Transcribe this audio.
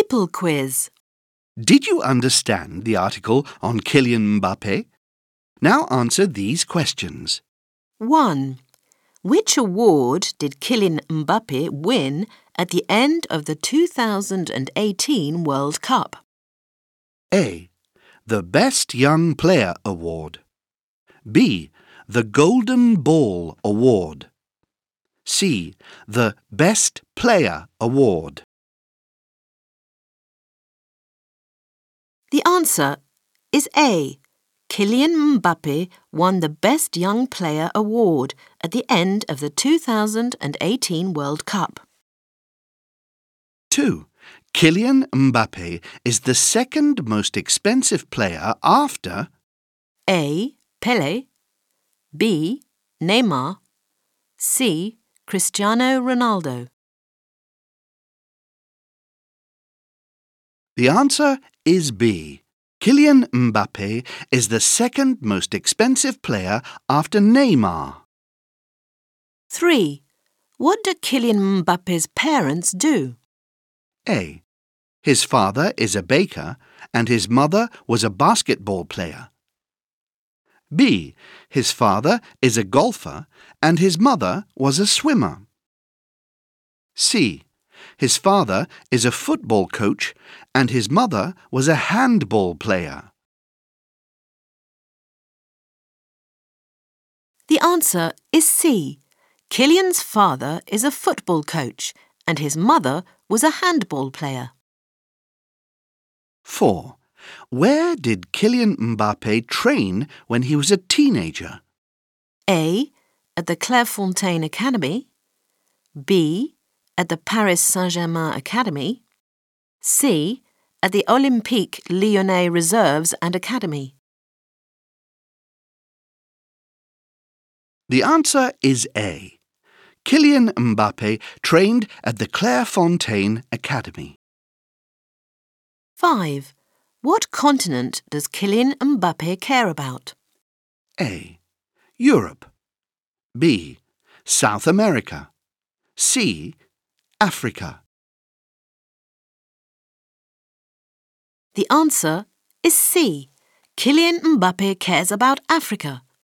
People quiz. Did you understand the article on Kylian Mbappé? Now answer these questions. 1. Which award did Kylian Mbappé win at the end of the 2018 World Cup? A. The Best Young Player Award. B. The Golden Ball Award. C. The Best Player Award. The answer is A. Kylian Mbappé won the Best Young Player Award at the end of the 2018 World Cup. 2. Kylian Mbappé is the second most expensive player after A. Pelé, B. Neymar, C. Cristiano Ronaldo. The answer is B. Kylian Mbappé is the second most expensive player after Neymar. 3. What do Kylian Mbappe's parents do? A. His father is a baker and his mother was a basketball player. B. His father is a golfer and his mother was a swimmer. C. His father is a football coach and his mother was a handball player. The answer is C. Kylian's father is a football coach and his mother was a handball player. 4. Where did Kylian Mbappé train when he was a teenager? A. At the Clairefontaine Academy, B. At the Paris Saint-Germain Academy, C. At the Olympique Lyonnais Reserves and Academy. The answer is A. Kylian Mbappé trained at the Clairefontaine Academy. 5. What continent does Kylian Mbappé care about? A. Europe. B. South America. C. Africa. The answer is C. Kylian Mbappé cares about Africa.